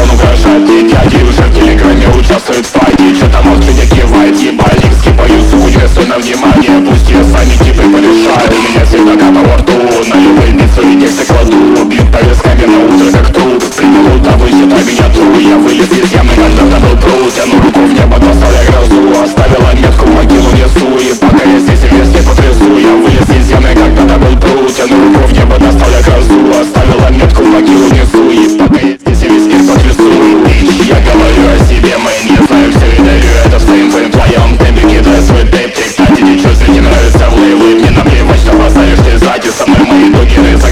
он угрожает мне дяди. Уже в телеграме участвует в файте. Че там от меня кивает, ебальник. Скипаю суку, не стой на внимание. Пусть ее сами типы порешают. У меня всегда капа во рту. На любые битвы и тексты кладу. Бьют повестками на утро как труд. Принял удавы, считай меня тру. Я вылез из ямы, когда был пруд. Тяну руку в небо, достал я грозу. Оставила метку, могилу несу. И пока я здесь и весь не потрясу. Я вылез из ямы, когда был пруд. Тяну руку в небо, достал я грозу. Оставила метку, могилу несу. И пока я здесь и весь мир потрясу. Я говорю о себе, мы не знаем все и дарю это своим твоем темпе. Кидаю свой тейп, тик-таки, чувствую, не нравится в лейвы. Мне наплевать, что поставишь ты сзади. Со мной мои дуги